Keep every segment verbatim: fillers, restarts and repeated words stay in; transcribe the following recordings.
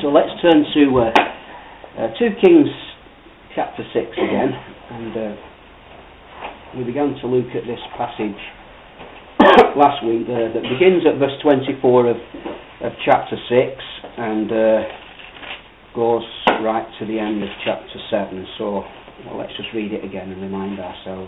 So let's turn to uh, uh, two Kings chapter six again, and uh, we began to look at this passage last week uh, that begins at verse twenty-four of, of chapter six and uh, goes right to the end of chapter seven. So well, let's just read it again and remind ourselves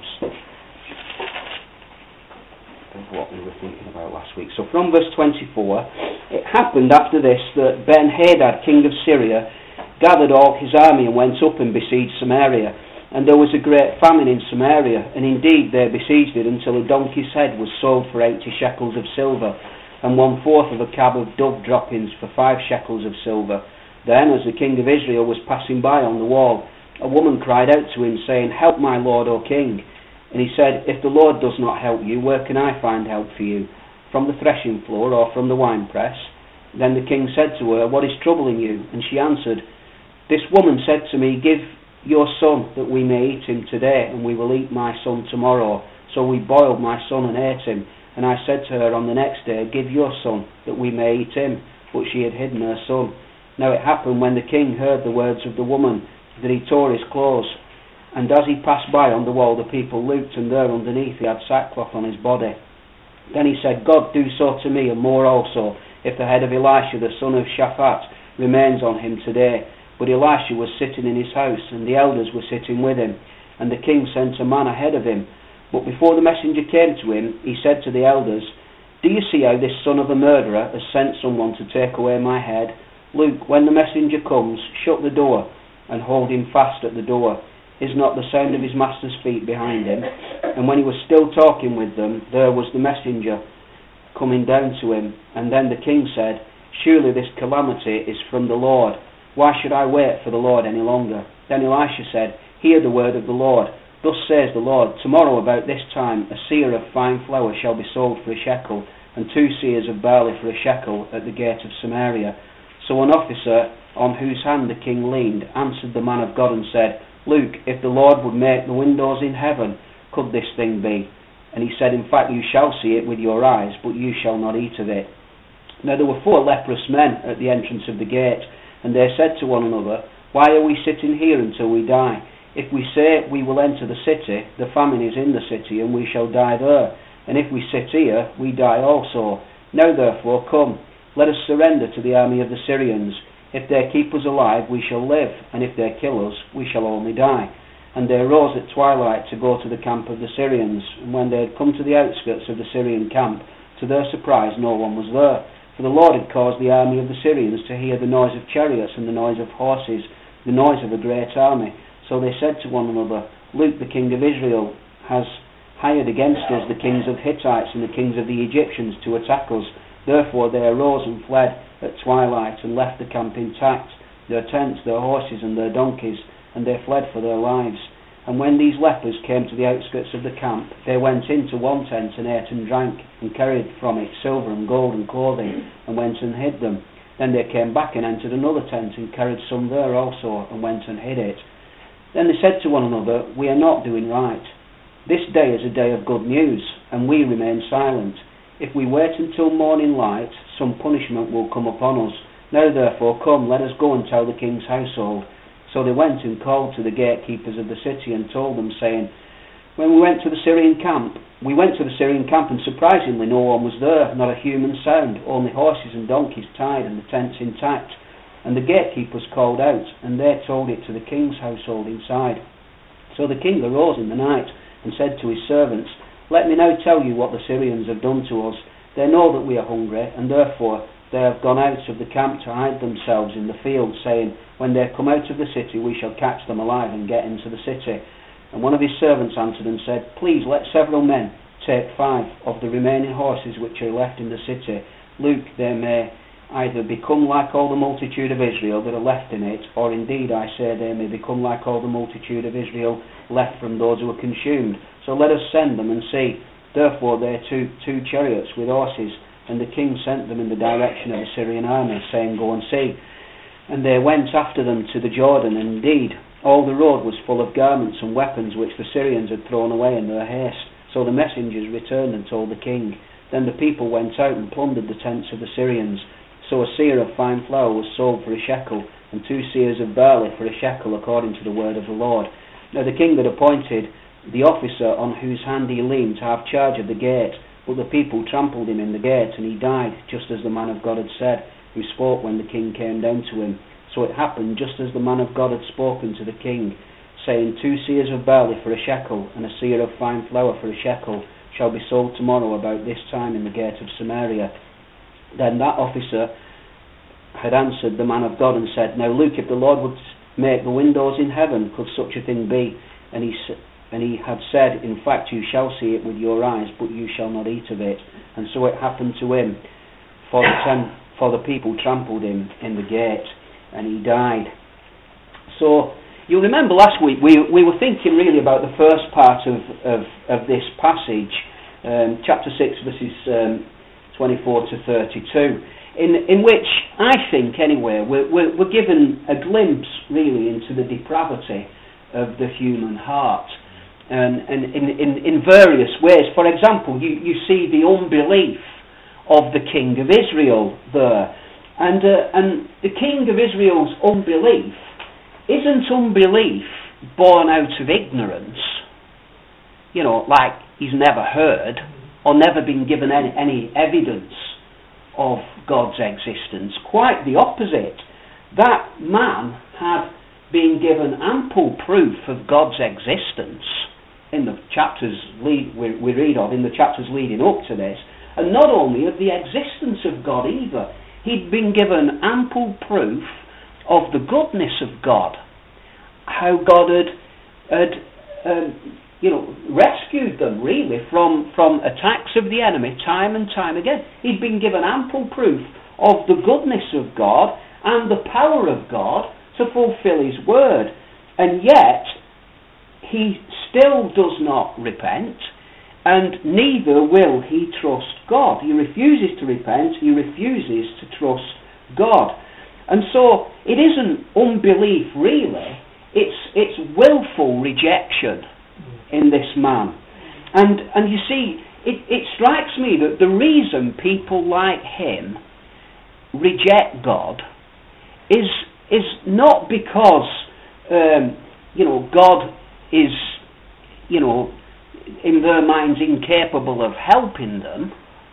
of what we were thinking about last week. So from verse twenty-four, it happened after this that Ben-Hadad, king of Syria, gathered all his army and went up and besieged Samaria. And there was a great famine in Samaria, and indeed they besieged it until a donkey's head was sold for eighty shekels of silver, and one fourth of a cab of dove droppings for five shekels of silver. Then, as the king of Israel was passing by on the wall, a woman cried out to him, saying, "Help my lord, O king." And he said, "If the Lord does not help you, where can I find help for you? From the threshing floor or from the winepress?" Then the king said to her, "What is troubling you?" And she answered, "This woman said to me, 'Give your son that we may eat him today, and we will eat my son tomorrow.' So we boiled my son and ate him. And I said to her on the next day, 'Give your son that we may eat him.' But she had hidden her son. Now it happened when the king heard the words of the woman that he tore his clothes. And as he passed by on the wall, the people looked, and there underneath he had sackcloth on his body. Then he said, 'God, do so to me, and more also, if the head of Elisha the son of Shaphat remains on him today.' But Elisha was sitting in his house, and the elders were sitting with him. And the king sent a man ahead of him. But before the messenger came to him, he said to the elders, 'Do you see how this son of a murderer has sent someone to take away my head? Look, when the messenger comes, shut the door, and hold him fast at the door. Is not the sound of his master's feet behind him?' And when he was still talking with them, there was the messenger coming down to him. And then the king said, 'Surely this calamity is from the Lord. Why should I wait for the Lord any longer?' Then Elisha said, 'Hear the word of the Lord. Thus says the Lord, tomorrow about this time a seah of fine flour shall be sold for a shekel, and two seahs of barley for a shekel at the gate of Samaria.' So an officer on whose hand the king leaned answered the man of God and said, 'Look, if the Lord would make the windows in heaven, could this thing be?' And he said, 'In fact, you shall see it with your eyes, but you shall not eat of it.' Now there were four leprous men at the entrance of the gate, and they said to one another, 'Why are we sitting here until we die? If we say we will enter the city, the famine is in the city, and we shall die there. And if we sit here, we die also. Now therefore, come, let us surrender to the army of the Syrians. If they keep us alive, we shall live, and if they kill us, we shall only die.' And they arose at twilight to go to the camp of the Syrians. And when they had come to the outskirts of the Syrian camp, to their surprise no one was there. For the Lord had caused the army of the Syrians to hear the noise of chariots and the noise of horses, the noise of a great army. So they said to one another, 'Look, the king of Israel has hired against us the kings of Hittites and the kings of the Egyptians to attack us.' Therefore they arose and fled at twilight and left the camp intact, their tents, their horses and their donkeys, and they fled for their lives. And when these lepers came to the outskirts of the camp, they went into one tent and ate and drank, and carried from it silver and gold and clothing, and went and hid them. Then they came back and entered another tent, and carried some there also, and went and hid it. Then they said to one another, 'We are not doing right. This day is a day of good news, and we remain silent. If we wait until morning light, some punishment will come upon us. Now therefore come, let us go and tell the king's household.' So they went and called to the gatekeepers of the city and told them, saying, 'When we went to the Syrian camp, we went to the Syrian camp, and surprisingly no one was there, not a human sound, only horses and donkeys tied and the tents intact.' And the gatekeepers called out, and they told it to the king's household inside. So the king arose in the night and said to his servants, 'Let me now tell you what the Syrians have done to us. They know that we are hungry, and therefore they have gone out of the camp to hide themselves in the field, saying, when they come out of the city, we shall catch them alive and get into the city.' And one of his servants answered and said, 'Please let several men take five of the remaining horses which are left in the city. Look, they may either become like all the multitude of Israel that are left in it, or indeed, I say, they may become like all the multitude of Israel left from those who were consumed. So let us send them and see.' Therefore they took two chariots with horses, and the king sent them in the direction of the Syrian army, saying, 'Go and see.' And they went after them to the Jordan, and indeed all the road was full of garments and weapons which the Syrians had thrown away in their haste. So the messengers returned and told the king. Then the people went out and plundered the tents of the Syrians, So a seer of fine flour was sold for a shekel, and two seers of barley for a shekel, according to the word of the Lord. Now the king had appointed the officer on whose hand he leaned to have charge of the gate, but the people trampled him in the gate, and he died, just as the man of God had said, who spoke when the king came down to him. So it happened just as the man of God had spoken to the king, saying, Two seers of barley for a shekel, and a seer of fine flour for a shekel, shall be sold tomorrow about this time in the gate of Samaria. Then that officer had answered the man of God and said, Now look, if the Lord would make the windows in heaven, could such a thing be? And he and he had said, In fact, you shall see it with your eyes, but you shall not eat of it. And so it happened to him, for the, ten, for the people trampled him in the gate, and he died. So you'll remember last week we we were thinking really about the first part of of, of this passage, um, chapter six, verses um, twenty-four to thirty-two, in in which I think anyway we're, we're we're given a glimpse really into the depravity of the human heart, and and in in, in various ways. For example, you you see the unbelief of the king of Israel there, and uh, and the king of Israel's unbelief isn't unbelief born out of ignorance, you know, like he's never heard or never been given any, any evidence of God's existence. Quite the opposite. That man had been given ample proof of God's existence in the chapters lead, we, we read of, in the chapters leading up to this, and not only of the existence of God either. He'd been given ample proof of the goodness of God, how God had, had um, you know, rescued them really from, from attacks of the enemy time and time again. He'd been given ample proof of the goodness of God and the power of God to fulfill his word, and yet he still does not repent, and neither will he trust God. He refuses to repent, he refuses to trust God. And so it isn't unbelief really, it's it's willful rejection in this man. And and you see, it, it strikes me that the reason people like him reject God is is not because um, you know God is you know in their minds incapable of helping them,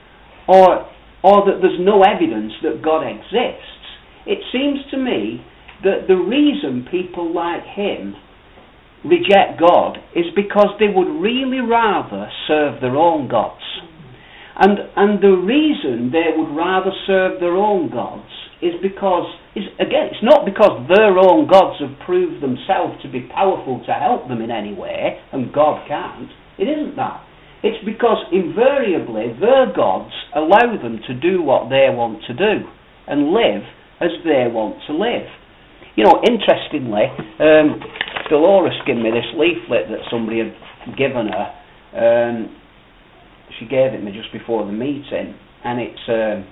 or or that there's no evidence that God exists. It seems to me that the reason people like him reject God is because they would really rather serve their own gods. And and the reason they would rather serve their own gods is because, is again, it's not because their own gods have proved themselves to be powerful to help them in any way, and God can't. It isn't that. It's because invariably their gods allow them to do what they want to do and live as they want to live. You know, interestingly, um, Dolores gave me this leaflet that somebody had given her. Um, she gave it me just before the meeting, and it's um,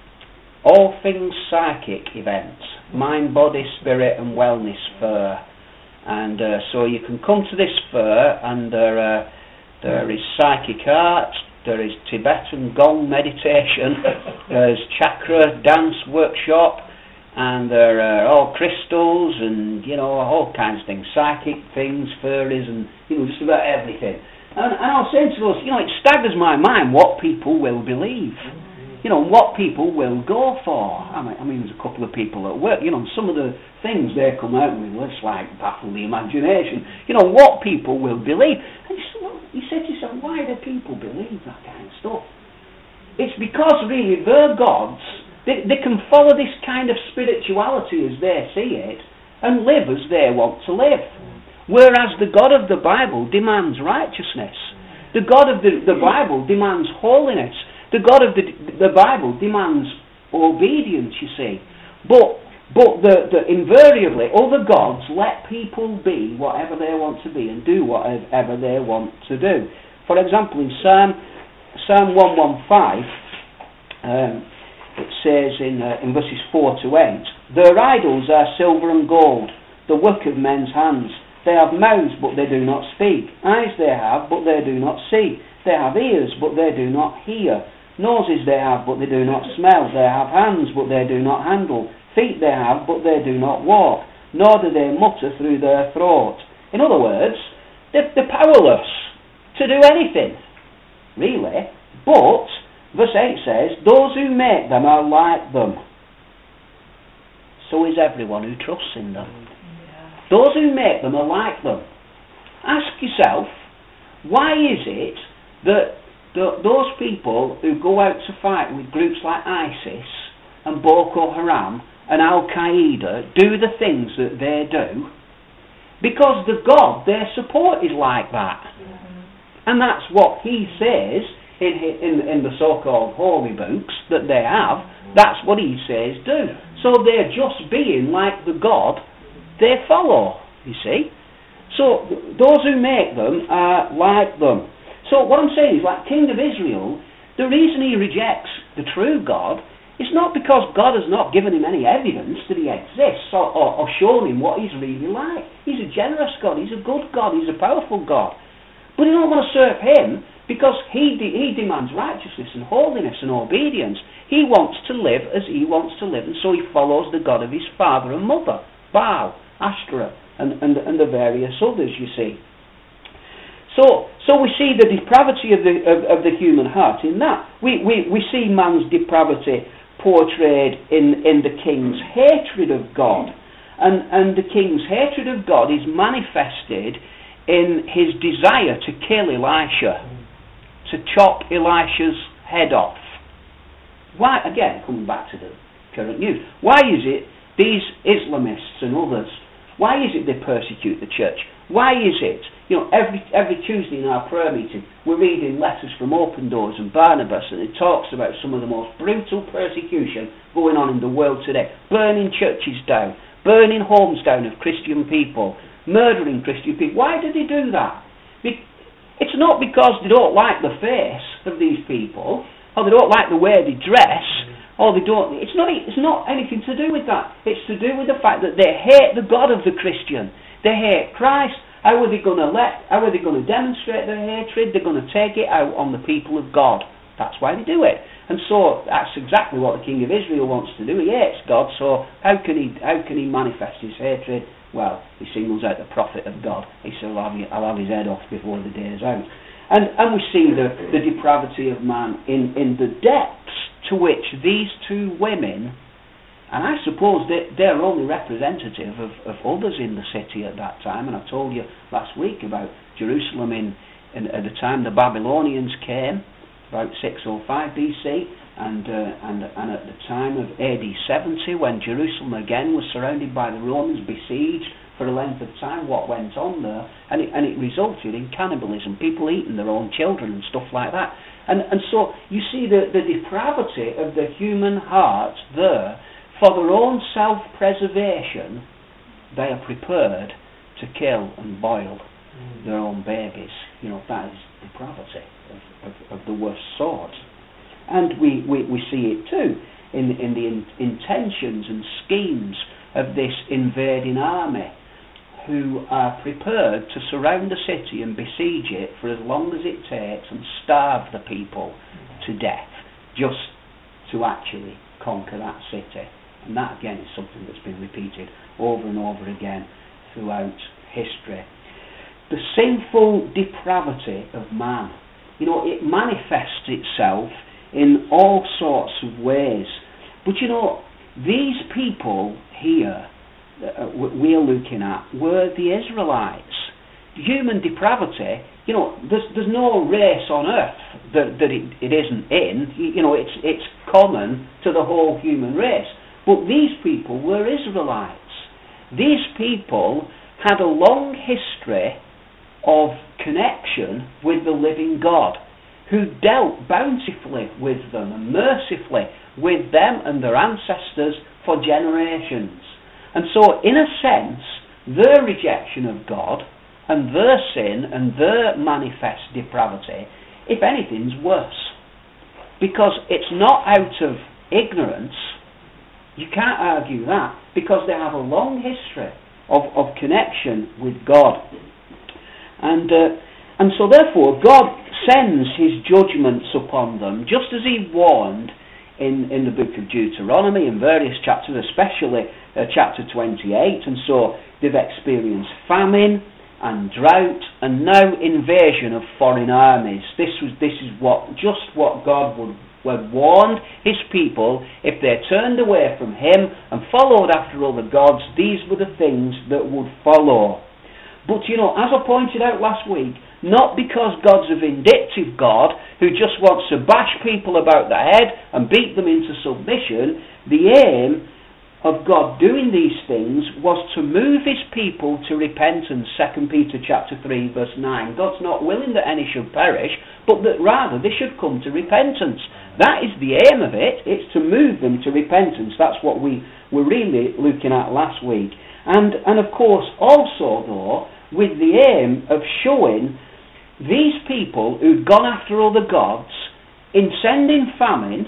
All Things Psychic Events, Mind, Body, Spirit and Wellness Fair. And uh, so you can come to this fair, and there, uh, there is psychic art, there is Tibetan gong meditation, there's chakra dance workshop, and there are all crystals and, you know, all kinds of things, psychic things, fairies, and, you know, just about everything. And, and I was saying to us, you know, it staggers my mind what people will believe. You know, what people will go for. I mean, I mean, there's a couple of people at work, you know, some of the things they come out with, it's like baffle the imagination. You know, what people will believe. And you, well, you said to yourself, why do people believe that kind of stuff? It's because really their gods, They, they can follow this kind of spirituality as they see it and live as they want to live. Whereas the God of the Bible demands righteousness. The God of the, the Bible demands holiness. The God of the, the Bible demands obedience, you see. But but the, the invariably other gods let people be whatever they want to be and do whatever they want to do. For example, in Psalm Psalm one fifteen, um, it says in, uh, in verses four to eight, Their idols are silver and gold, the work of men's hands. They have mouths, but they do not speak. Eyes they have, but they do not see. They have ears, but they do not hear. Noses they have, but they do not smell. They have hands, but they do not handle. Feet they have, but they do not walk. Nor do they mutter through their throat. In other words, they're, they're powerless to do anything, really. But, verse eight says, those who make them are like them. So is everyone who trusts in them. Yeah. Those who make them are like them. Ask yourself, why is it that the, those people who go out to fight with groups like ISIS and Boko Haram and Al-Qaeda do the things that they do? Because the God they support is like that. Mm-hmm. And that's what he says in, in, in the so-called holy books that they have. That's what he says do. So they're just being like the God they follow, you see. So those who make them are like them. So what I'm saying is, like King of Israel, the reason he rejects the true God is not because God has not given him any evidence that he exists or, or, or shown him what he's really like. He's a generous God, he's a good God, he's a powerful God. But he don't want to serve him because he, de- he demands righteousness and holiness and obedience. He wants to live as he wants to live, and so he follows the God of his father and mother, Baal, Ashtoreth, and, and, and the various others, you see. So, so we see the depravity of the of, of the human heart in that. We, we, we see man's depravity portrayed in, in the king's hatred of God. And, and the king's hatred of God is manifested in his desire to kill Elisha, to chop Elisha's head off. Why, again, coming back to the current news, why is it these Islamists and others, why is it they persecute the church? Why is it, you know, every every Tuesday in our prayer meeting, we're reading letters from Open Doors and Barnabas, and it talks about some of the most brutal persecution going on in the world today. Burning churches down, burning homes down of Christian people, murdering Christian people. Why do they do that? It's not because they don't like the face of these people, or they don't like the way they dress, or they don't. It's not. It's not anything to do with that. It's to do with the fact that they hate the God of the Christian. They hate Christ. How are they going to let? How are they going to demonstrate their hatred? They're going to take it out on the people of God. That's why they do it. And so that's exactly what the king of Israel wants to do. He hates God. So how can he? How can he manifest his hatred? Well, he singles out the prophet of God. He says, I'll have, I'll have his head off before the day is out. And, and we see the, the depravity of man in, in the depths to which these two women, and I suppose that they're only representative of, of others in the city at that time, and I told you last week about Jerusalem in, in at the time the Babylonians came, about six oh five B C, and, uh, and, and at the time of A D seventy, when Jerusalem again was surrounded by the Romans, besieged for a length of time, what went on there, and it, and it resulted in cannibalism, people eating their own children and stuff like that. And, and so you see the, the depravity of the human heart there. For their own self-preservation, they are prepared to kill and boil mm. their own babies. You know, that is depravity of, of, of the worst sort. And we, we, we see it too in, in the in, intentions and schemes of this invading army, who are prepared to surround the city and besiege it for as long as it takes and starve the people to death just to actually conquer that city. And that again is something that's been repeated over and over again throughout history. The sinful depravity of man, you know, it manifests itself in all sorts of ways. But you know, these people here Uh, we're looking at were the Israelites. Human depravity, you know, there's there's no race on earth that, that it, it isn't in. You know, it's it's common to the whole human race. But these people were Israelites. These people had a long history of connection with the living God, who dealt bountifully with them and mercifully with them and their ancestors for generations. And so, in a sense, their rejection of God and their sin and their manifest depravity, if anything, is worse. Because it's not out of ignorance. You can't argue that, because they have a long history of, of connection with God. And, uh, and so, therefore, God sends his judgments upon them, just as he warned in, in the book of Deuteronomy, in various chapters, especially uh, chapter twenty-eight. And so they've experienced famine and drought, and now invasion of foreign armies. This was this is what just what God would, would warned his people. If they turned away from him and followed after other gods, these were the things that would follow. But you know, as I pointed out last week, not because God's a vindictive God who just wants to bash people about the head and beat them into submission. The aim of God doing these things was to move his people to repentance. Second Peter chapter three verse nine. God's not willing that any should perish, but that rather they should come to repentance. That is the aim of it. It's to move them to repentance. That's what we were really looking at last week. And, and of course also though, with the aim of showing these people who'd gone after other gods, in sending famine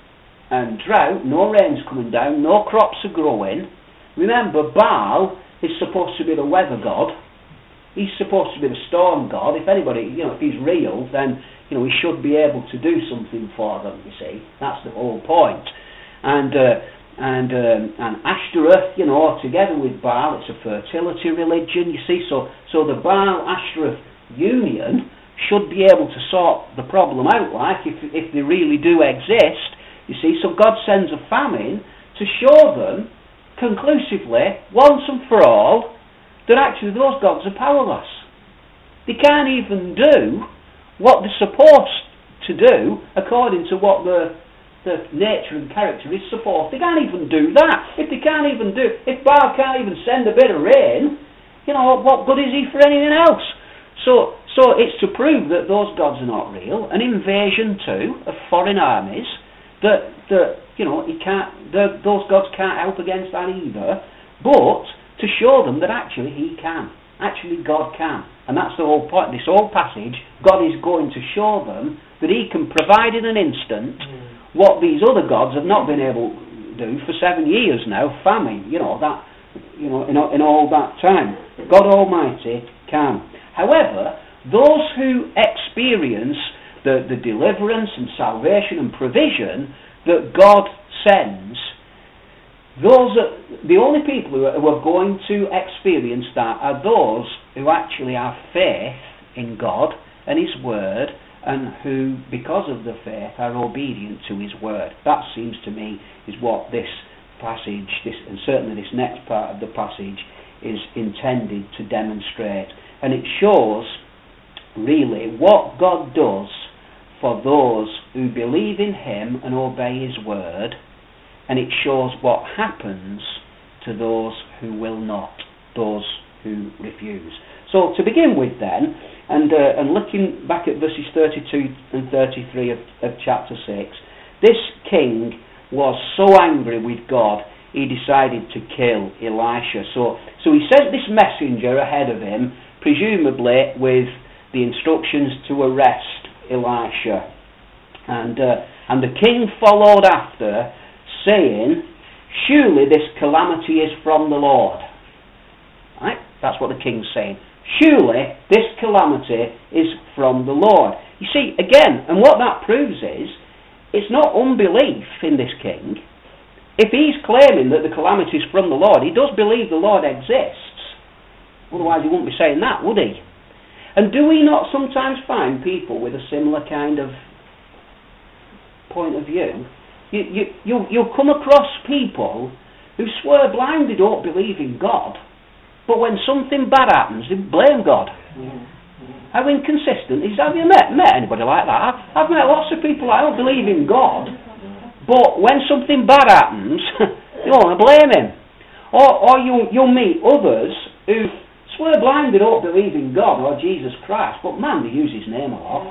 and drought, no rain's coming down, no crops are growing. Remember, Baal is supposed to be the weather god. He's supposed to be the storm god. If anybody, you know, if he's real, then, you know, he should be able to do something for them, you see. That's the whole point. And, uh, and, um, and Ashtoreth, you know, together with Baal, it's a fertility religion, you see. So, so the Baal-Ashtoreth union should be able to sort the problem out, like, if, if they really do exist. You see, so God sends a famine to show them conclusively, once and for all, that actually those gods are powerless. They can't even do what they're supposed to do according to what the, the nature and character is supposed. They can't even do that. If they can't even do, if Baal can't even send a bit of rain, you know, what good is he for anything else? So, so it's to prove that those gods are not real. An invasion too of foreign armies. That, that you know, he can't, the, those gods can't help against that either, but to show them that actually he can. Actually God can. And that's the whole point. This whole passage, God is going to show them that he can provide in an instant mm. what these other gods have not been able to do for seven years now, famine, you know, that, you know, in, in all that time. God Almighty can. However, those who experience The, the deliverance and salvation and provision that God sends, those are, the only people who are, who are going to experience that are those who actually have faith in God and his word, and who, because of the faith, are obedient to his word. That seems to me is what this passage, this, and certainly this next part of the passage, is intended to demonstrate. And it shows really what God does for those who believe in him and obey his word, and it shows what happens to those who will not, those who refuse. So to begin with then, and uh, and looking back at verses thirty-two and thirty-three of, of chapter six, this king was so angry with God he decided to kill Elisha. So, so he sent this messenger ahead of him, presumably with the instructions to arrest Elisha, and uh, and the king followed after, saying, "Surely this calamity is from the Lord." Right? That's what the king's saying. Surely this calamity is from the Lord. You see, again, and what that proves is, it's not unbelief in this king. If he's claiming that the calamity is from the Lord, he does believe the Lord exists. Otherwise he wouldn't be saying that, would he? And do we not sometimes find people with a similar kind of point of view? You, you, you, you'll come across people who swear blind they don't believe in God, but when something bad happens, they blame God. Mm-hmm. How inconsistent is that? Have you met, met anybody like that? I've, I've met lots of people that don't believe in God, but when something bad happens, they want to blame him. Or, or you, you'll meet others who swear blind they don't believe in God or Jesus Christ, but man, they use his name a lot.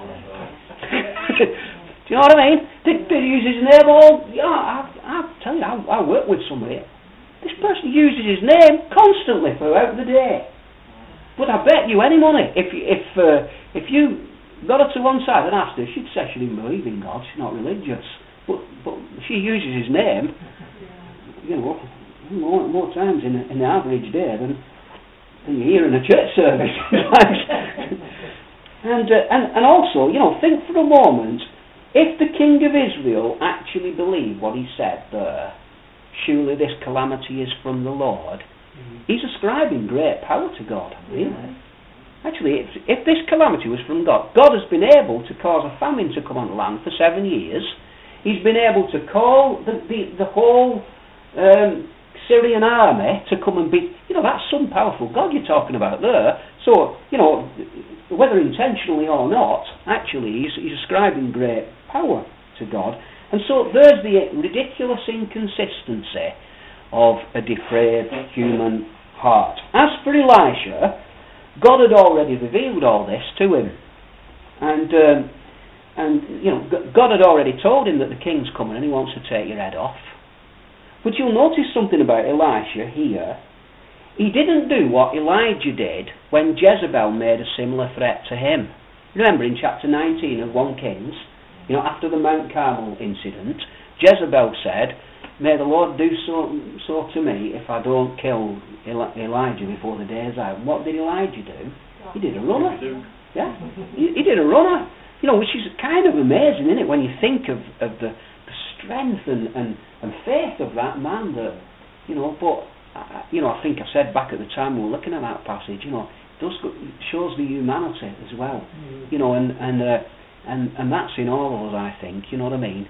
Do you know what I mean? They, they use his name all. You know, I, I tell you, I, I work with somebody. This person uses his name constantly throughout the day. But I bet you any money, if if uh, if you got her to one side and asked her, she'd say she didn't believe in God. She's not religious, but but she uses his name. You know, more, more times in, a, in the average day than. And you hear in a church service. And, uh, and, and also, you know, think for a moment, if the king of Israel actually believed what he said there, surely this calamity is from the Lord, mm-hmm. he's ascribing great power to God, really. Mm-hmm. Actually, if, if this calamity was from God, God has been able to cause a famine to come on the land for seven years. He's been able to call the, the, the whole um, Syrian army to come and be, you know, that's some powerful God you're talking about there. So, you know, whether intentionally or not, actually he's, he's ascribing great power to God. And so there's the ridiculous inconsistency of a depraved human heart. As for Elisha, God had already revealed all this to him. And, um, and you know, God had already told him that the king's coming and he wants to take your head off. But you'll notice something about Elisha here. He didn't do what Elijah did when Jezebel made a similar threat to him. Remember in chapter nineteen of First Kings, you know, after the Mount Carmel incident, Jezebel said, "May the Lord do so, so to me if I don't kill Eli- Elijah before the day is out." And what did Elijah do? He did a runner. Yeah, he, he did a runner. You know, which is kind of amazing, isn't it, when you think of, of the, the strength and, and, and faith of that man that, you know, but I, you know, I think I said back at the time we were looking at that passage, you know, it does go, it shows the humanity as well, mm. you know, and and, uh, and and that's in all of us, I think. You know what I mean?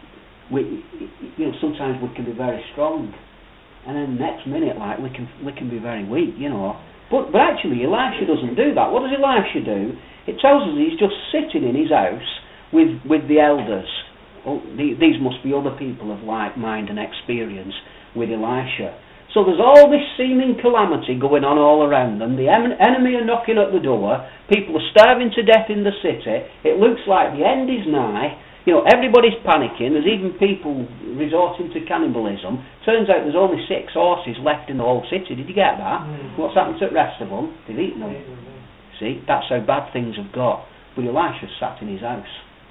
We, you know, sometimes we can be very strong, and then next minute, like we can we can be very weak, you know. But but actually, Elisha doesn't do that. What does Elisha do? It tells us he's just sitting in his house with with the elders. Oh, the, these must be other people of like mind and experience with Elisha. So there's all this seeming calamity going on all around them. The em- enemy are knocking at the door. People are starving to death in the city. It looks like the end is nigh. You know, everybody's panicking. There's even people resorting to cannibalism. Turns out there's only six horses left in the whole city. Did you get that? Mm. What's happened to the rest of them? They've eaten them. Mm. See, that's how bad things have got. But Elisha sat in his house.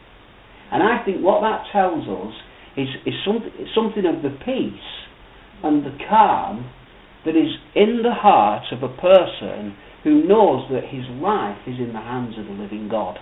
And I think what that tells us is, is something, something of the peace and the calm that is in the heart of a person who knows that his life is in the hands of the living God.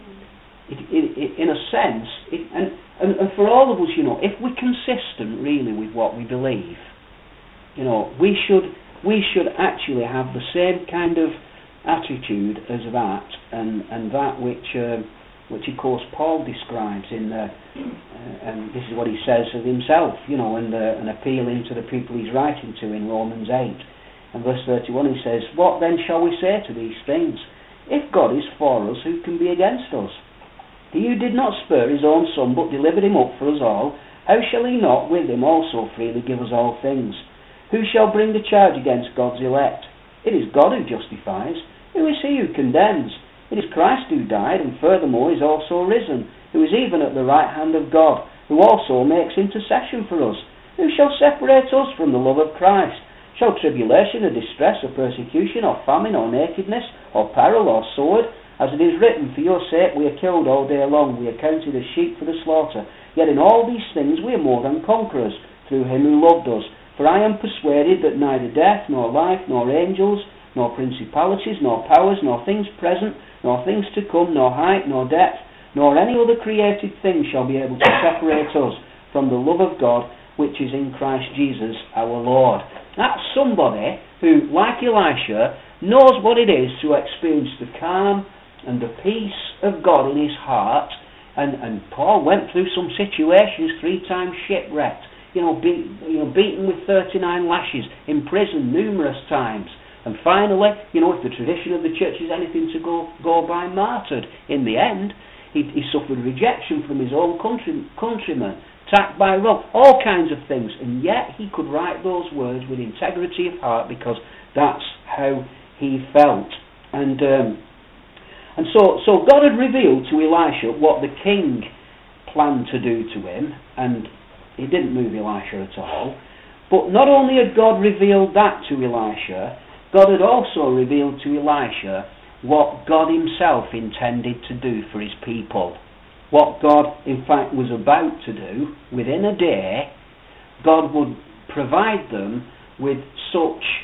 It, it, it, in a sense, it, and, and, and for all of us, you know, if we're consistent really with what we believe, you know, we should we should actually have the same kind of attitude as that, and, and that which uh, which of course Paul describes in the, uh, and this is what he says of himself, you know, and, uh, and appealing to the people he's writing to in Romans eight. And verse thirty-one he says, "What then shall we say to these things? If God is for us, who can be against us? He who did not spare his own son, but delivered him up for us all, how shall he not with him also freely give us all things? Who shall bring a charge against God's elect? It is God who justifies. Who is he who condemns? It is Christ who died, and furthermore is also risen, who is even at the right hand of God, who also makes intercession for us. Who shall separate us from the love of Christ? Shall tribulation or distress or persecution or famine or nakedness or peril or sword? As it is written, for your sake we are killed all day long, we are counted as sheep for the slaughter. Yet in all these things we are more than conquerors, through him who loved us. For I am persuaded that neither death, nor life, nor angels, nor principalities, nor powers, nor things present, nor things to come, nor height, nor depth, nor any other created thing shall be able to separate us from the love of God, which is in Christ Jesus our Lord." That's somebody who, like Elisha, knows what it is to experience the calm and the peace of God in his heart. And, and Paul went through some situations, three times shipwrecked, you know, be, you know, beaten with thirty-nine lashes, in prison numerous times. And finally, you know, if the tradition of the church is anything to go, go by, martyred. In the end, he, he suffered rejection from his own country, countrymen, attacked by rope, all kinds of things. And yet he could write those words with integrity of heart because that's how he felt. And um, and so, so God had revealed to Elisha what the king planned to do to him, and he didn't move Elisha at all. But not only had God revealed that to Elisha, God had also revealed to Elisha what God himself intended to do for his people. What God, in fact, was about to do. Within a day, God would provide them with such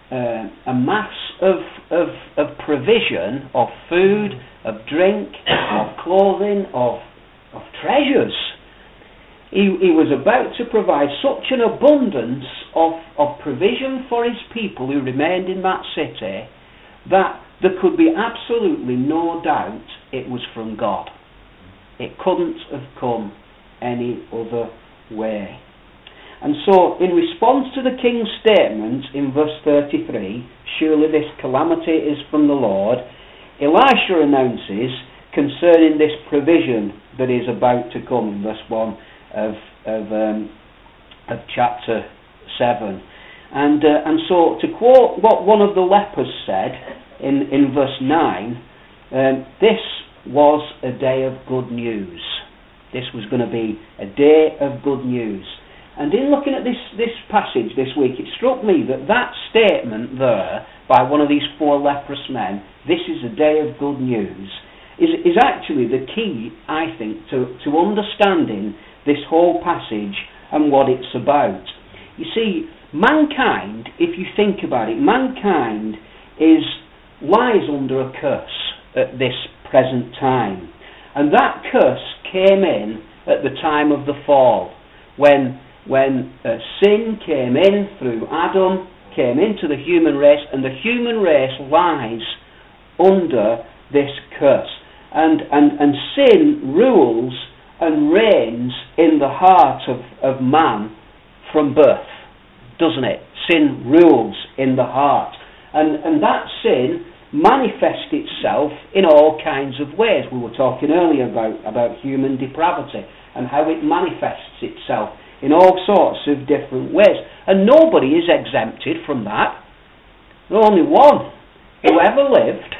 uh, a mass of, of, of provision, of food, of drink, of clothing, of, of treasures. He, he was about to provide such an abundance of, of provision for his people who remained in that city that there could be absolutely no doubt it was from God. It couldn't have come any other way. And so, in response to the king's statement in verse thirty-three, surely this calamity is from the Lord, Elisha announces concerning this provision that is about to come in verse one of of, um, of chapter seven. And uh, and so, to quote what one of the lepers said in, in verse nine, um, this was a day of good news. This was going to be a day of good news. And in looking at this, this passage this week, it struck me that that statement there by one of these four leprous men, this is a day of good news, is, is actually the key, I think, to, to understanding this whole passage and what it's about. You see, mankind, if you think about it, mankind is lies under a curse at this present time. And that curse came in at the time of the fall, when when uh, sin came in through Adam, came into the human race, and the human race lies under this curse. And, and, and sin rules and reigns in the heart of, of man from birth, doesn't it? Sin rules in the heart. And, and that sin manifests itself in all kinds of ways. We were talking earlier about, about human depravity and how it manifests itself in all sorts of different ways. And nobody is exempted from that. There's only one who ever lived,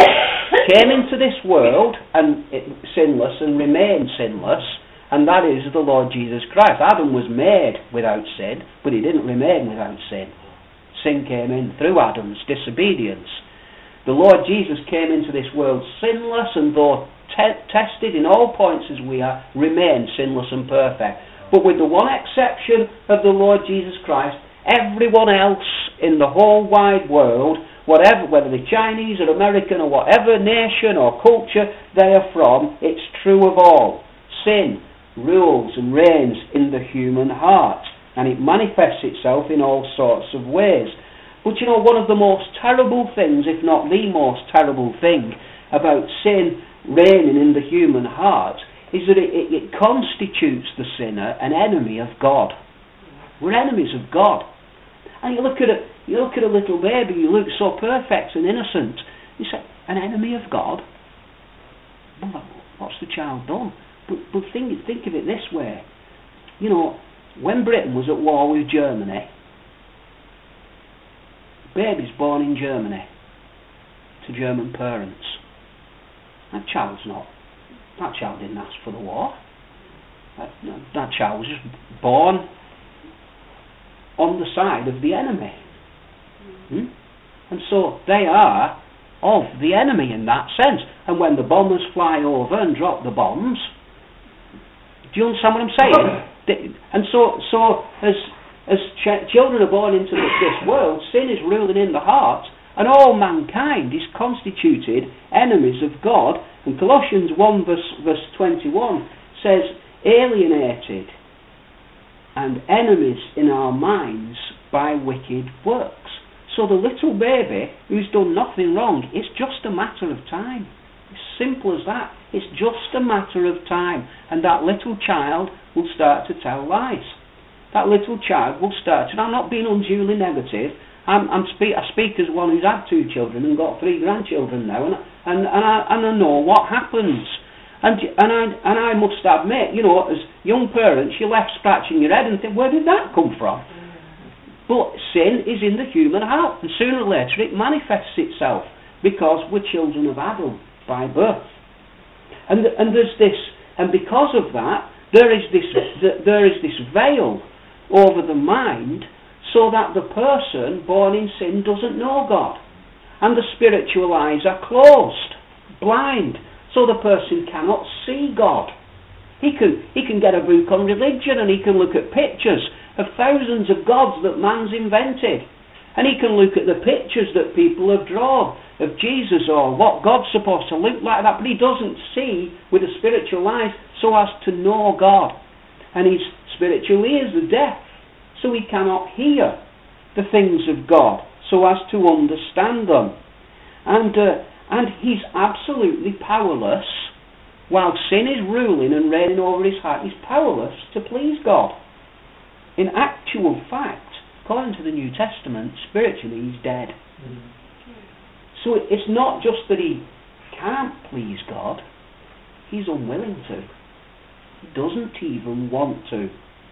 came into this world and it, sinless and remained sinless, and that is the Lord Jesus Christ. Adam was made without sin, but he didn't remain without sin. Sin came in through Adam's disobedience. The Lord Jesus came into this world sinless, and though te- tested in all points as we are, remained sinless and perfect. But with the one exception of the Lord Jesus Christ, everyone else in the whole wide world, whatever, whether they're Chinese or American or whatever nation or culture they are from, it's true of all. Sin rules and reigns in the human heart, and it manifests itself in all sorts of ways. But you know, one of the most terrible things, if not the most terrible thing, about sin reigning in the human heart is that it, it, it constitutes the sinner an enemy of God. We're enemies of God. And you look at a, you look at a little baby who looks so perfect and innocent. You say, an enemy of God? Well, what's the child done? But, but think, think of it this way. You know, when Britain was at war with Germany, babies born in Germany to German parents, that child's not, that child didn't ask for the war. That, that child was just born on the side of the enemy. Hmm? And so they are of the enemy in that sense. And when the bombers fly over and drop the bombs, do you understand what I'm saying? And so, so as as ch- children are born into this, this world, sin is ruling in the heart, and all mankind is constituted enemies of God. And Colossians one verse, verse twenty-one says, alienated and enemies in our minds by wicked works. So the little baby who's done nothing wrong, it's just a matter of time. It's simple as that. It's just a matter of time. And that little child will start to tell lies. That little child will start, and I'm not being unduly negative, I'm, I'm speak, I speak as one who's had two children and got three grandchildren now, and, and, and, I, and I know what happens. And, and, I, and I must admit, you know, as young parents, you're left scratching your head and think, where did that come from? But sin is in the human heart, and sooner or later it manifests itself, because we're children of Adam by birth. And, and there's this, and because of that, there is this, there is this veil over the mind, so that the person born in sin doesn't know God, and the spiritual eyes are closed, blind, so the person cannot see God. He can he can get a book on religion, and he can look at pictures of thousands of gods that man's invented, And he can look at the pictures that people have drawn of Jesus or what God's supposed to look like that, but he doesn't see with the spiritual eyes so as to know God. And his spiritual ears are deaf, so he cannot hear the things of God so as to understand them. And, uh, and he's absolutely powerless, while sin is ruling and reigning over his heart, he's powerless to please God. In actual fact, according to the New Testament, spiritually he's dead. Mm. So it's not just that he can't please God, he's unwilling to. He doesn't even want to.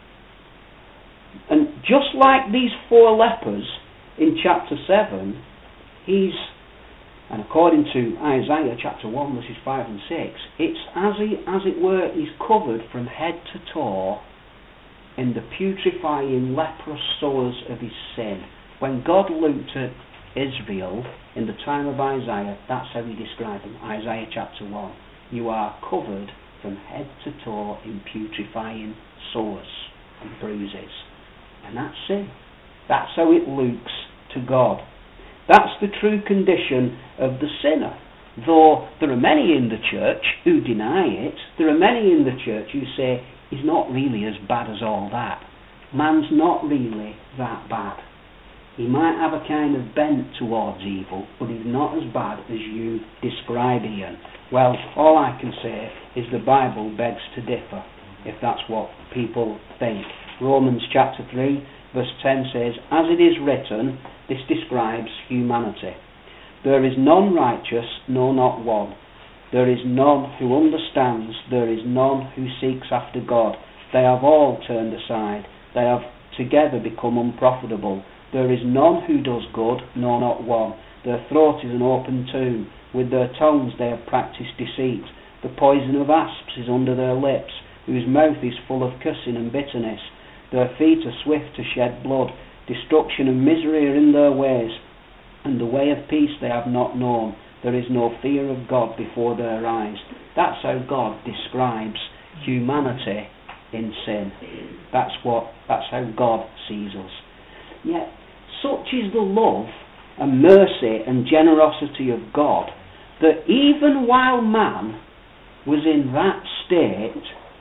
And just like these four lepers in chapter seven, he's, and according to Isaiah chapter one verses five and six, it's as, he, as it were, he's covered from head to toe in the putrefying leprous sores of his sin. When God looked at Israel in the time of Isaiah, that's how he described them. Isaiah chapter one. You are covered from head to toe in putrefying sores and bruises. And that's sin. That's how it looks to God. That's the true condition of the sinner. Though there are many in the church who deny it, there are many in the church who say, he's not really as bad as all that. Man's not really that bad. He might have a kind of bent towards evil, but he's not as bad as you describe Ian. Well, all I can say is the Bible begs to differ, if that's what people think. Romans chapter three, verse ten says, as it is written, this describes humanity. There is none righteous, no, not one. There is none who understands, there is none who seeks after God. They have all turned aside, they have together become unprofitable. There is none who does good, no, not one. Their throat is an open tomb, with their tongues they have practiced deceit. The poison of asps is under their lips, whose mouth is full of cursing and bitterness. Their feet are swift to shed blood, destruction and misery are in their ways, and the way of peace they have not known. There is no fear of God before their eyes. That's how God describes humanity in sin. That's what. That's how God sees us. Yet, such is the love and mercy and generosity of God that even while man was in that state,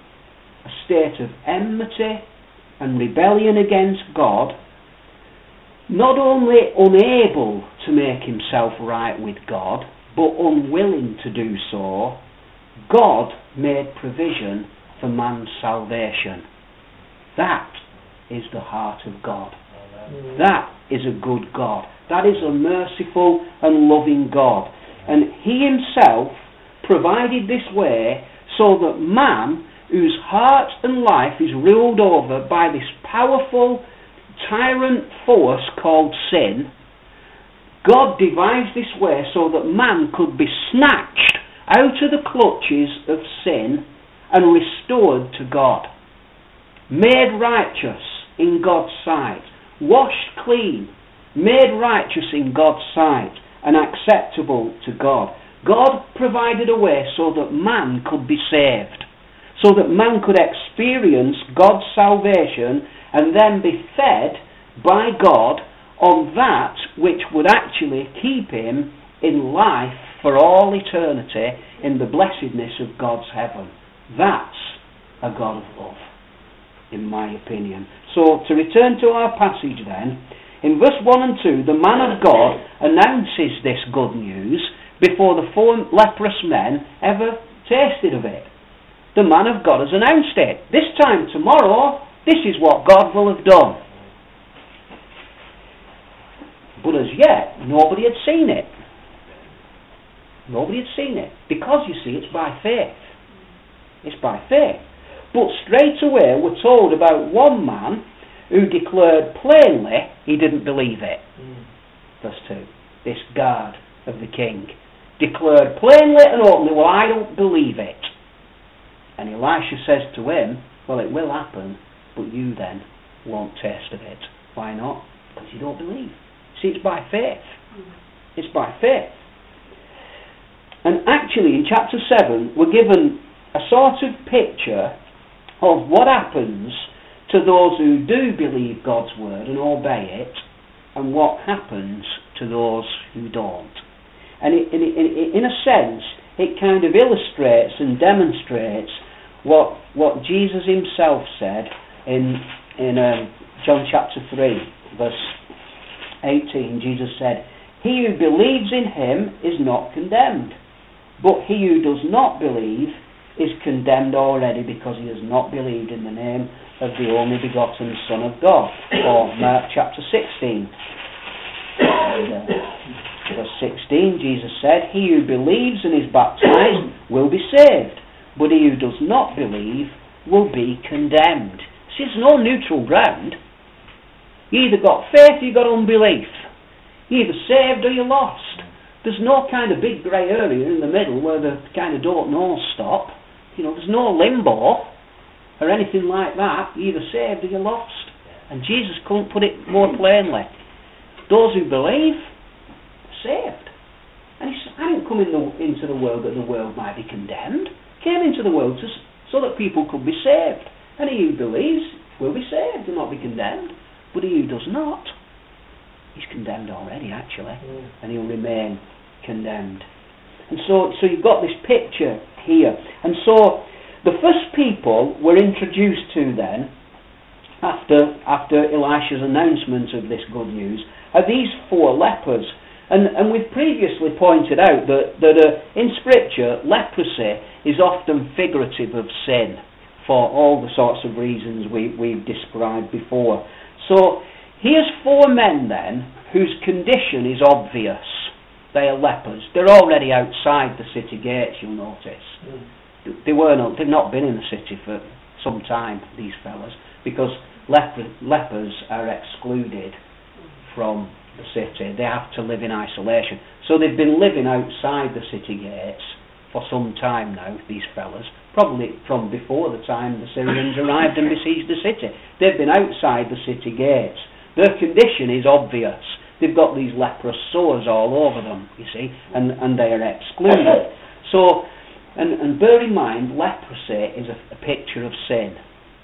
a state of enmity and rebellion against God, not only unable to make himself right with God, but unwilling to do so, God made provision for man's salvation. That is the heart of God. Amen. That is a good God. That is a merciful and loving God. And he himself provided this way so that man, whose heart and life is ruled over by this powerful tyrant force called sin, God devised this way so that man could be snatched out of the clutches of sin and restored to God, made righteous in God's sight, washed clean, made righteous in God's sight, and acceptable to God. God provided a way so that man could be saved, so that man could experience God's salvation and then be fed by God on that which would actually keep him in life for all eternity in the blessedness of God's heaven. That's a God of love, in my opinion. So, to return to our passage then, in verse one and two, the man of God announces this good news before the four leprous men ever tasted of it. The man of God has announced it. This time tomorrow, this is what God will have done. But as yet, nobody had seen it. Nobody had seen it. Because, you see, it's by faith. It's by faith. But straight away we're told about one man who declared plainly he didn't believe it. Mm. Verse two. This guard of the king declared plainly and openly, well, I don't believe it. And Elisha says to him, well, it will happen, but you then won't taste of it. Why not? Because you don't believe. See, it's by faith. It's by faith. And actually, in chapter seven, we're given a sort of picture of what happens to those who do believe God's word and obey it, and what happens to those who don't. And it, in, in, in a sense, it kind of illustrates and demonstrates what what Jesus himself said in in um, John chapter three, verse eighteen. Jesus said, "He who believes in him is not condemned, but he who does not believe is condemned already, because he has not believed in the name of the only begotten Son of God." Or Mark chapter sixteen. And, uh, verse sixteen, Jesus said, "He who believes and is baptized will be saved, but he who does not believe will be condemned." See, it's no neutral ground. You either got faith or you got unbelief. You're either saved or you're lost. There's no kind of big grey area in the middle where the kind of don't know stop. You know, there's no limbo or anything like that. You're either saved or you're lost. And Jesus couldn't put it more plainly. Those who believe, saved. And he said, "I didn't come in the, into the world that the world might be condemned. I came into the world to, so that people could be saved. And he who believes will be saved and not be condemned. But he who does not, he's condemned already, actually, yeah. And he'll remain condemned." And so, so you've got this picture here. And so the first people we're introduced to then, after after Elisha's announcement of this good news, are these four lepers. And, and we've previously pointed out that, that uh, in Scripture, leprosy is often figurative of sin, for all the sorts of reasons we, we've described before. So here's four men then whose condition is obvious. They are lepers. They're already outside the city gates, you'll notice. Mm. They were not, they've not been in the city for some time, these fellas, because leper, lepers are excluded from the city. They have to live in isolation. So they've been living outside the city gates for some time now, these fellas, probably from before the time the Syrians arrived and besieged the city. They've been outside the city gates. Their condition is obvious. They've got these leprous sores all over them, you see, and, and they are excluded. So, and, and bear in mind, leprosy is a, a picture of sin.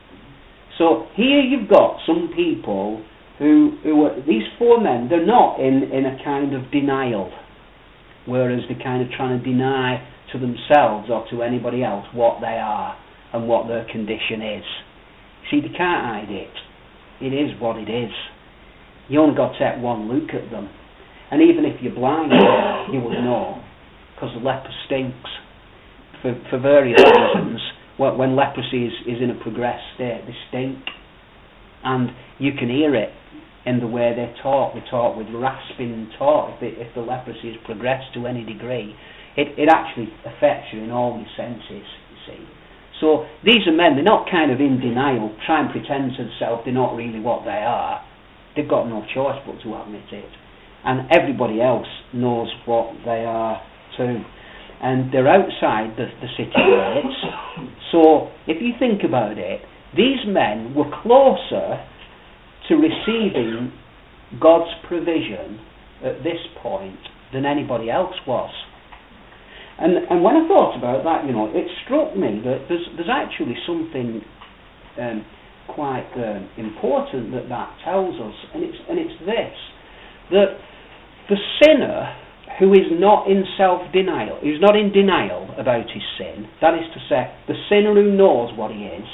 So here you've got some people who, who are, these four men, they're not in, in a kind of denial, whereas they're kind of trying to deny to themselves or to anybody else what they are and what their condition is. See, they can't hide it. It is what it is. You only got to take one look at them. And even if you're blind, you would know, because the leper stinks. For, for various reasons, when leprosy is, is in a progressed state, they stink. And you can hear it in the way they talk. They talk with rasping talk. If, it, if the leprosy is progressed to any degree, it, it actually affects you in all your senses, you see. So these are men, they're not kind of in denial, try and pretend to themselves they're not really what they are. They've got no choice but to admit it. And everybody else knows what they are too. And they're outside the, the city gates. So if you think about it, these men were closer to receiving God's provision at this point than anybody else was. And and when I thought about that, you know, it struck me that there's there's actually something um, quite um, important that that tells us, and it's and it's this, that the sinner who is not in self-denial, who's not in denial about his sin, that is to say, the sinner who knows what he is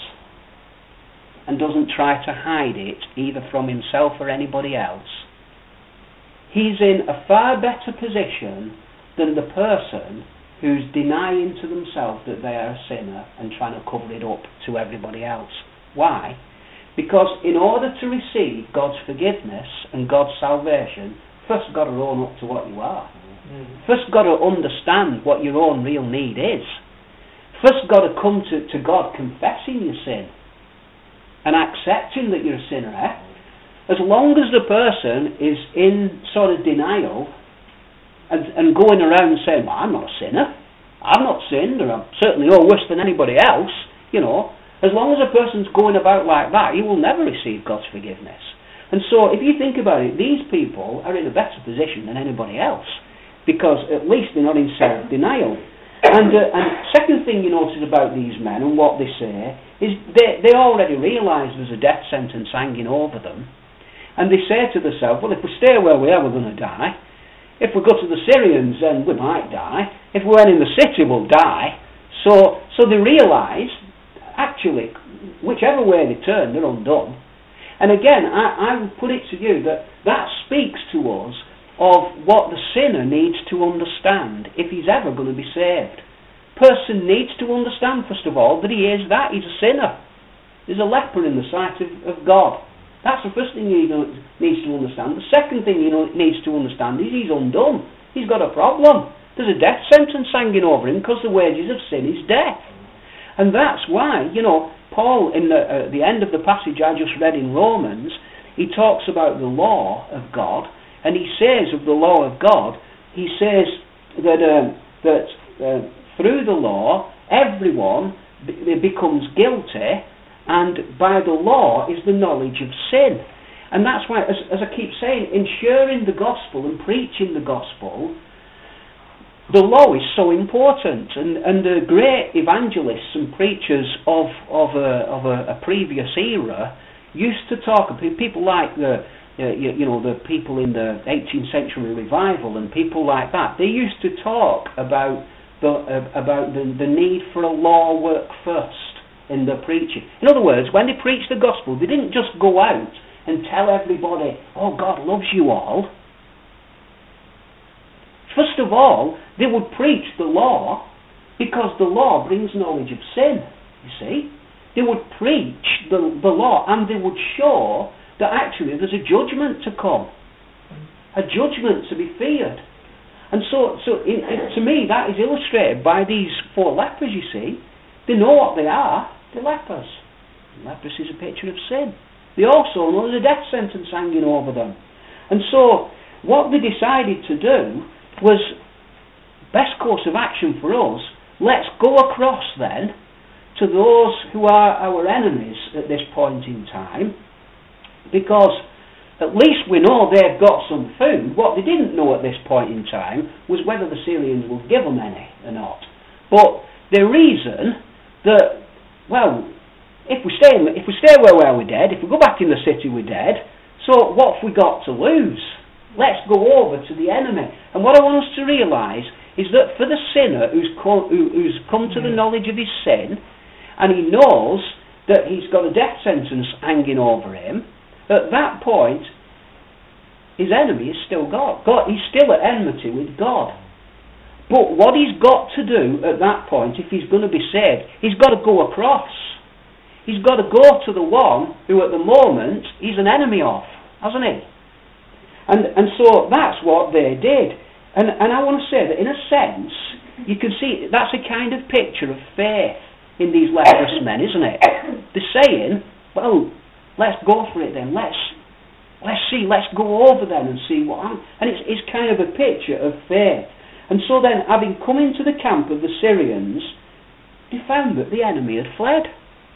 and doesn't try to hide it either from himself or anybody else, he's in a far better position than the person who's denying to themselves that they are a sinner and trying to cover it up to everybody else. Why? Because in order to receive God's forgiveness and God's salvation, first got to own up to what you are. Mm. First got to understand what your own real need is. First got to come to, to God confessing your sin and accepting that you're a sinner. Eh? As long as the person is in sort of denial and, and going around saying, well, I'm not a sinner, I've not sinned, or I'm certainly no worse than anybody else, you know, as long as a person's going about like that, he will never receive God's forgiveness. And so, if you think about it, these people are in a better position than anybody else, because at least they're not in self-denial. And, uh, and second thing you notice about these men and what they say is they, they already realise there's a death sentence hanging over them, And they say to themselves, well, if we stay where we are, we're going to die. If we go to the Syrians, then we might die. If we went in the city, we'll die. So, so they realise, actually, whichever way they turn, they're undone. And again, I, I would put it to you that that speaks to us of what the sinner needs to understand if he's ever going to be saved. Person needs to understand, first of all, that he is that. He's a sinner. He's a leper in the sight of, of God. That's the first thing he needs to understand. The second thing he needs to understand is he's undone. He's got a problem. There's a death sentence hanging over him because the wages of sin is death. And that's why, you know, Paul, in the, uh, the end of the passage I just read in Romans, he talks about the law of God, and he says of the law of God, he says that, uh, that uh, through the law, everyone be- becomes guilty, and by the law is the knowledge of sin. And that's why, as, as I keep saying, in sharing the gospel and preaching the gospel, the law is so important. And, and the great evangelists and preachers of, of, a, of a, a previous era used to talk, people like the, uh, you, you know, the people in the eighteenth century revival and people like that, they used to talk about the, uh, about the, the need for a law work first in the preaching. In other words, when they preached the gospel, they didn't just go out and tell everybody, oh, God loves you all. First of all, they would preach the law because the law brings knowledge of sin, you see. They would preach the, the law and they would show that actually there's a judgment to come, a judgment to be feared. And so, so in, in, to me, that is illustrated by these four lepers, you see. They know what they are. They're lepers. Leprosy is a picture of sin. They also know there's a death sentence hanging over them. And so, what they decided to do was, best course of action for us, let's go across then to those who are our enemies at this point in time, because at least we know they've got some food. What they didn't know at this point in time was whether the Syrians would give them any or not. But the reason that, well, if we stay if we stay where we are, we're dead. If we go back in the city, we're dead. So what have we got to lose? Let's go over to the enemy. And what I want us to realise is that for the sinner who's come, who, who's come to the knowledge of his sin, and he knows that he's got a death sentence hanging over him, at that point, his enemy is still God. God. He's still at enmity with God. But what he's got to do at that point, if he's going to be saved, he's got to go across. He's got to go to the one who at the moment he's an enemy of, hasn't he? And and so that's what they did. And and I want to say that in a sense, you can see that's a kind of picture of faith in these leprous men, isn't it? They're saying, well, let's go for it then. Let's let's see, let's go over then and see what happens. And it's it's kind of a picture of faith. And so then, having come into the camp of the Syrians, they found that the enemy had fled.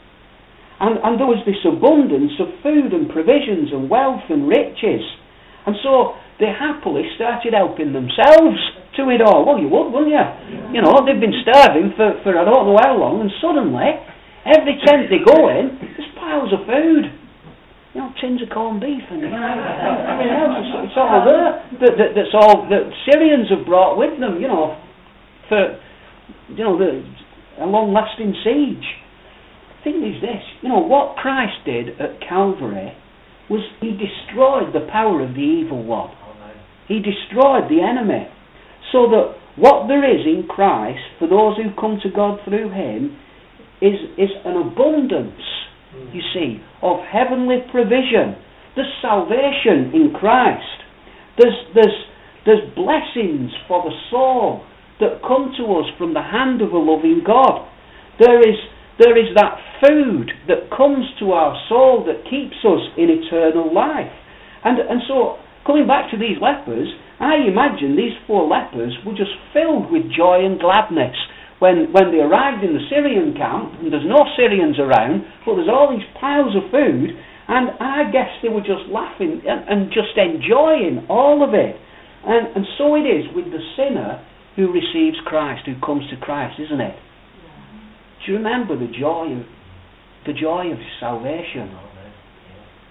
And, and there was this abundance of food and provisions and wealth and riches. And so they happily started helping themselves to it all. Well, you would, wouldn't you? You know, they've been starving for, for I don't know how long, and suddenly, every tent they go in, there's piles of food. You know, tins of corned beef and you know, everything else. It's, it's all there. That, that, that's all that Syrians have brought with them, you know, for, you know, the, a long-lasting siege. The thing is this, you know, what Christ did at Calvary was he destroyed the power of the evil one. He destroyed the enemy. So that what there is in Christ, for those who come to God through him, is, is an abundance, you see, of heavenly provision. There's salvation in Christ. There's, there's, there's blessings for the soul that come to us from the hand of a loving God. There is, there is that food that comes to our soul that keeps us in eternal life. And, and so, coming back to these lepers, I imagine these four lepers were just filled with joy and gladness when, when they arrived in the Syrian camp, and there's no Syrians around, but there's all these piles of food, and I guess they were just laughing and, and just enjoying all of it. And, and so it is with the sinner who receives Christ, who comes to Christ, isn't it? Do you remember the joy of, the joy of salvation?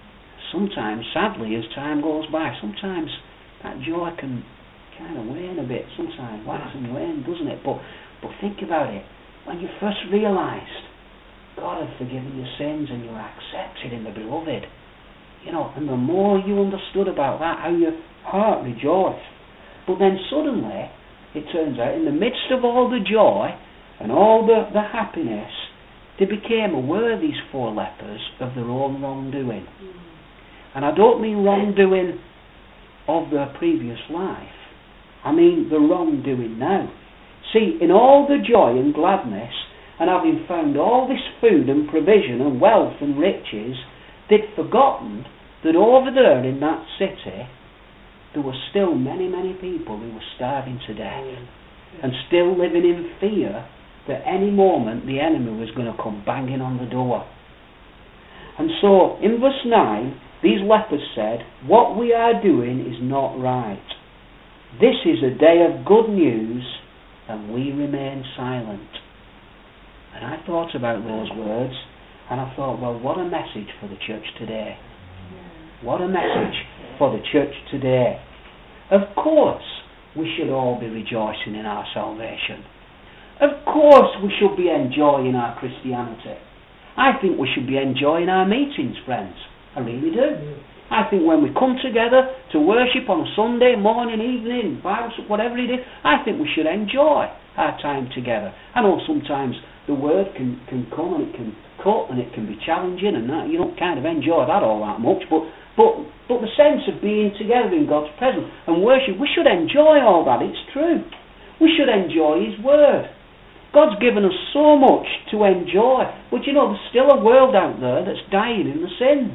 sometimes, sadly, as time goes by, sometimes that joy can kind of wane a bit, sometimes wax and wane, doesn't it? But, but think about it. When you first realised God had forgiven your sins and you were accepted in the beloved, you know, and the more you understood about that, how your heart rejoiced. But then suddenly, it turns out, in the midst of all the joy and all the, the happiness, they became aware, these four lepers, of their own wrongdoing. Mm. And I don't mean wrongdoing of their previous life. I mean the wrongdoing now. See, in all the joy and gladness, and having found all this food and provision and wealth and riches, they'd forgotten that over there in that city, there were still many, many people who were starving to death mm. and still living in fear that any moment the enemy was going to come banging on the door. And so, in verse nine, these lepers said, "What we are doing is not right. This is a day of good news, and we remain silent." And I thought about those words, and I thought, well, what a message for the church today. What a message for the church today. Of course, we should all be rejoicing in our salvation. Of course, we should be enjoying our Christianity. I think we should be enjoying our meetings, friends. I really do. I think when we come together to worship on a Sunday, morning, evening, Bible, whatever it is, I think we should enjoy our time together. I know sometimes the word can, can come and it can cut and it can be challenging and that, you don't kind of enjoy that all that much, but, but, but the sense of being together in God's presence and worship, we should enjoy all that, it's true. We should enjoy His Word. God's given us so much to enjoy, but you know, there's still a world out there that's dying in the sins.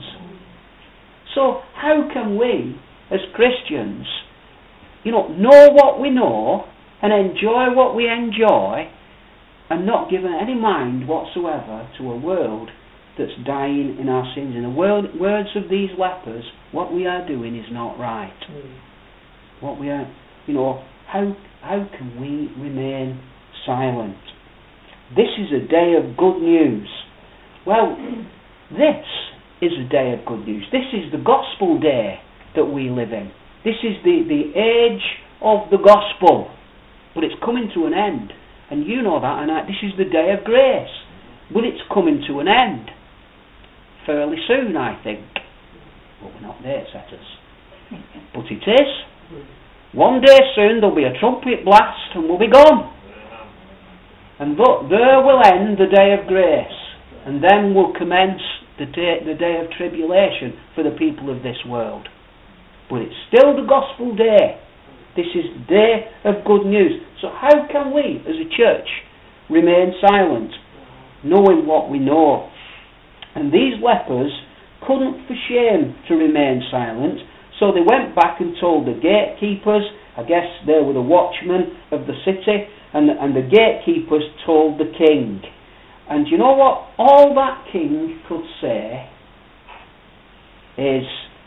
So how can we, as Christians, you know, know what we know and enjoy what we enjoy and not give any mind whatsoever to a world that's dying in our sins? In the word, words of these lepers, what we are doing is not right. Mm. What we are, you know, how how can we remain silent? This is a day of good news. Well, this is a day of good news. This is the gospel day that we live in. This is the, the age of the gospel. But it's coming to an end. And you know that, and I, this is the day of grace. But it's coming to an end. Fairly soon, I think. But we're not there, setters. But it is. One day soon there'll be a trumpet blast and we'll be gone. And th- there will end the day of grace. And then will commence the day, the day of tribulation for the people of this world. But it's still the gospel day. This is the day of good news. So how can we, as a church, remain silent, knowing what we know? And these lepers couldn't for shame to remain silent, so they went back and told the gatekeepers. I guess they were the watchmen of the city, and, and the gatekeepers told the king. And you know what? All that king could say is,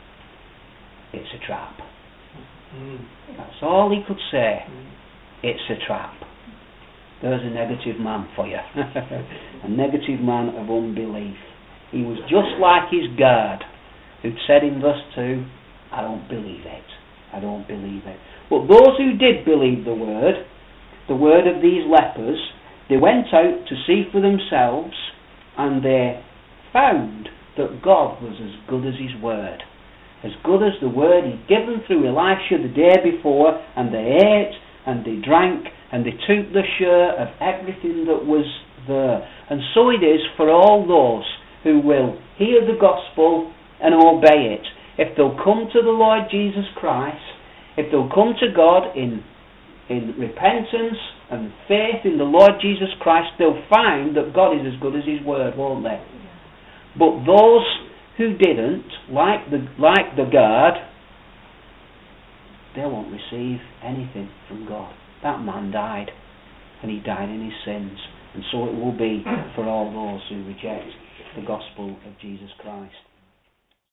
it's a trap. Mm. That's all he could say. Mm. It's a trap. There's a negative man for you. A negative man of unbelief. He was just like his guard, who'd said in verse two, I don't believe it. I don't believe it. But those who did believe the word, the word of these lepers, they went out to see for themselves, and they found that God was as good as His word. As good as the word He'd given through Elisha the day before, and they ate, and they drank, and they took their share of everything that was there. And so it is for all those who will hear the gospel and obey it. If they'll come to the Lord Jesus Christ, if they'll come to God in in repentance and faith in the Lord Jesus Christ, they'll find that God is as good as His word, won't they? But those who didn't, like the like the guard, they won't receive anything from God. That man died, and he died in his sins, and so it will be for all those who reject the gospel of Jesus Christ.